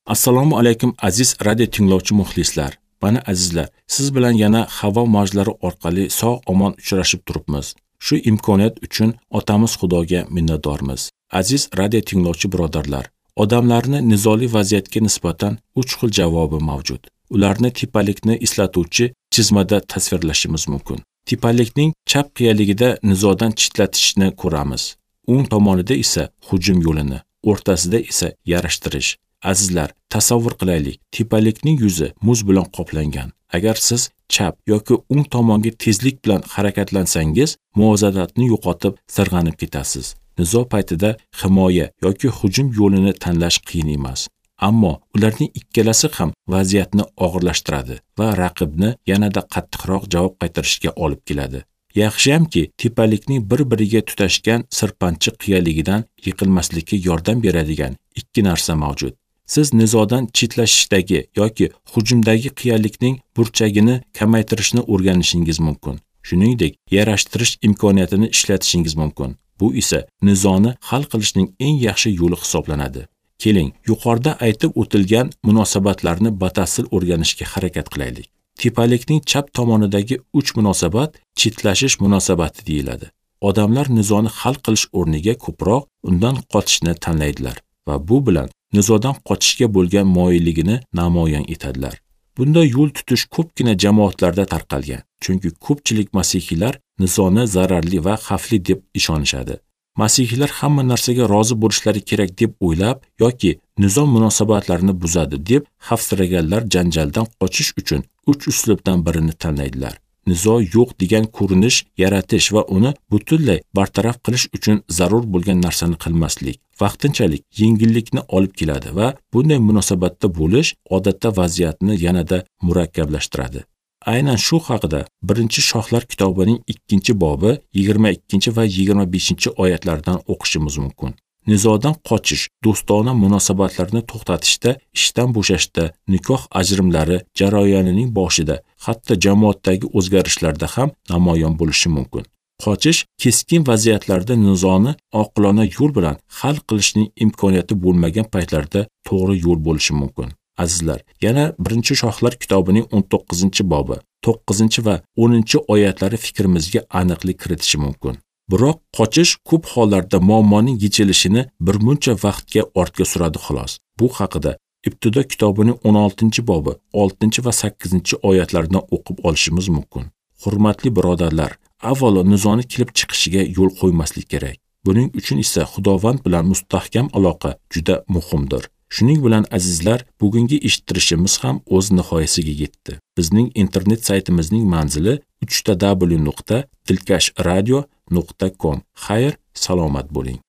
Assalomu alaykum aziz radio tinglovchi muxlislar. Mana azizlar, siz bilan yana havo mavjlari orqali sog'-omon uchrashib turibmiz. Shu imkoniyat uchun otamiz Xudoga minnatdormiz. Aziz radio tinglovchi birodarlar, odamlarni nizoli vaziyatga nisbatan 3 xil javobi mavjud. Ularni tepalikni eslatuvchi chizmada tasvirlashimiz mumkin. Tepalikning chap qiyaligida nizodan chitlatishni ko'ramiz. O'ng tomonida esa hujum yo'lini, o'rtasida esa yarashtirish. Azizlar, tasavvur qilaylik, tepalikning yuzi muz bilan qoplangan. Agar siz chap yoki o'ng tomonga tezlik bilan harakatlansangiz, muvozanatni yo'qotib, sirg'anib ketasiz. Nizo paytida himoya yoki hujum yo'lini tanlash qiyin emas. Ammo ularning ikkalasi ham vaziyatni og'irlashtiradi va raqibni yanada qattiqroq javob qaytarishga olib keladi. Yaxshiyamki, tepalikning bir-biriga tutashgan sirpanchiq qiyaligidan yiqilmaslikka yordam beradigan ikki narsa mavjud. Siz nizodan chetlashishdagi yoki hujumdagi qiyalikning burchagini kamaytirishni o'rganishingiz mumkin. Shuningdek, yarashtirish imkoniyatini ishlatishingiz mumkin. Bu esa nizoni hal qilishning eng yaxshi yo'li hisoblanadi. Keling, yuqorida aytib o'tilgan munosabatlarni batafsil o'rganishga harakat qilaylik. Tepalikning chap tomonidagi 3 munosabat chetlashish munosabati deyiladi. Odamlar nizoni hal qilish o'rniga ko'proq undan qochishni tanlaydilar va bu bilan nizodan qochishga bo'lgan moyilligini namoyon etadilar. Bunday yo'l tutish ko'pgina jamoatlarda tarqalgan, chunki ko'pchilik masihiylar nizoni zararli va xavfli deb ishonishadi. Masihiylar hamma narsaga rozi bo'lishlari kerak deb o'ylab yoki nizom munosabatlarini buzadi deb xavfsiraganlar janjaldan qochish uchun 3 uslubdan birini tanlaydilar. Nizo yo'q degan ko'rinish yaratish va uni butunlay bartaraf qilish uchun zarur bo'lgan narsani qilmaslik vaqtinchalik yengillikni olib keladi va bunday munosabatda bo'lish odatda vaziyatni yanada murakkablashtiradi. Aynan shu haqida 1-Shohlar kitobining 2-bobi 22 va 25-oyatlardan o'qishimiz mumkin. Nizodan qochish, do'stona munosabatlarni to'xtatishda, ishdan bo'shashda, nikoh ajrimlari jarayonining boshida, hatto jamoatdagi o'zgarishlarda ham namoyon bo'lishi mumkin. Qochish keskin vaziyatlarda nizoni oqilona yo'l bilan hal qilishning imkoniyati bo'lmagan paytlarda to'g'ri yo'l bo'lishi mumkin. Azizlar, yana 1-Shohlar kitobining 19-bobi, 9 va 10-oyatlari fikrimizga aniqlik kiritishi mumkin. Biroq qochish ko'p hollarda muammoning yechilishini bir muncha vaqtga ortga suradi xolos. Bu haqida Ibtido kitobining 16-bobi, 6 va 8-oyatlaridan o'qib olishimiz mumkin. Hurmatli birodarlar, avvalo nizoni kelib chiqishiga yo'l qo'ymaslik kerak. Buning uchun esa Xudovand bilan mustahkam aloqa juda muhimdir. Shuning bilan azizlar, bugungi eshittirishimiz ham o'z nihoyasiga yetdi. Bizning internet saytimizning manzili www.dilkashradio.com. Xayr, salomat bo'ling.